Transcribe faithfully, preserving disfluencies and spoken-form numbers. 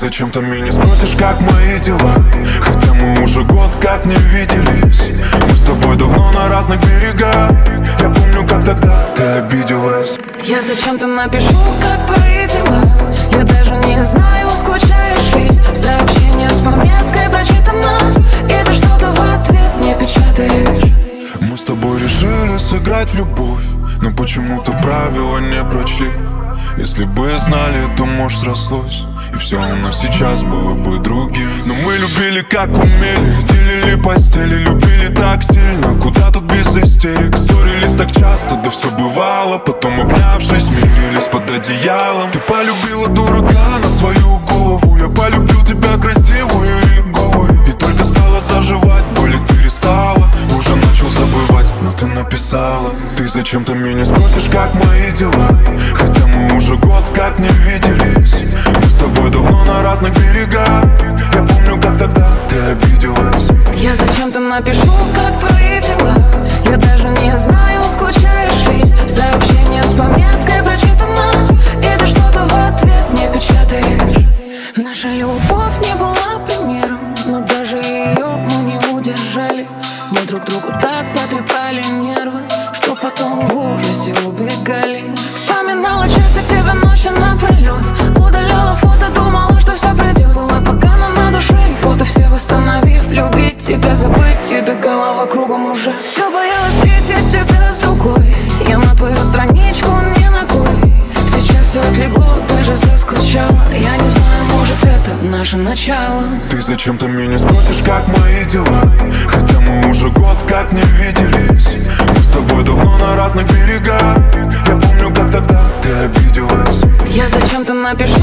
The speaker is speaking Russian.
зачем-то меня спросишь, как мои дела, хотя мы уже год как не виделись. Мы с тобой давно на разных берегах. Я помню, как тогда ты обиделась. Я зачем-то напишу, как твои дела. Я даже не знаю, скучаешь ли. Сообщение с пометкой прочитано, и ты что-то в ответ мне печатаешь. Мы с тобой решили сыграть в любовь, но почему-то правила не прочли. Если бы знали, то, может, срослось, и все у нас сейчас было бы другим. Но мы любили, как умели, делили постели, любили так сильно. Куда тут без истерик? Ссорились так часто, да все бывало. Потом, обнявшись, мирились под одеялом. Ты полюбила дурака на свою голову. Я полюбил тебя красивую и голую. И только стала заживать, болеть перестала. Уже начал забывать, но ты написала. Ты зачем-то меня спросишь, как мои дела, хотя мы уже год как не виделись. Мы с тобой давно на разных берегах. Я помню, как тогда ты обиделась. Я зачем-то напишу, как твои дела. Я даже не знаю, скучаешь ли. Сообщение с пометкой прочитано, и ты что-то в ответ мне печатаешь. Наша любовь не была примером, но даже ее мы не удержали. Мы друг другу так потрепали нервы, что потом в ужасе убегали. Вспоминала часто тебя ночи напролет, удаляла фото, думала, что все пройдет. Была погано на душе, и фото все восстановив. Любить тебя, забыть тебя, голова кругом уже. Все боялась встретить тебя с другой. Я на твою страничку не ногой. Сейчас все отлегло, даже заскучала. Я не знаю, может, это наше начало. Ты зачем-то меня спросишь, как мои дела, хотя мы уже год как не виделись. Мы с тобой давно на разных берегах. Я помню, как тогда ты обиделась. Я зачем-то напишу,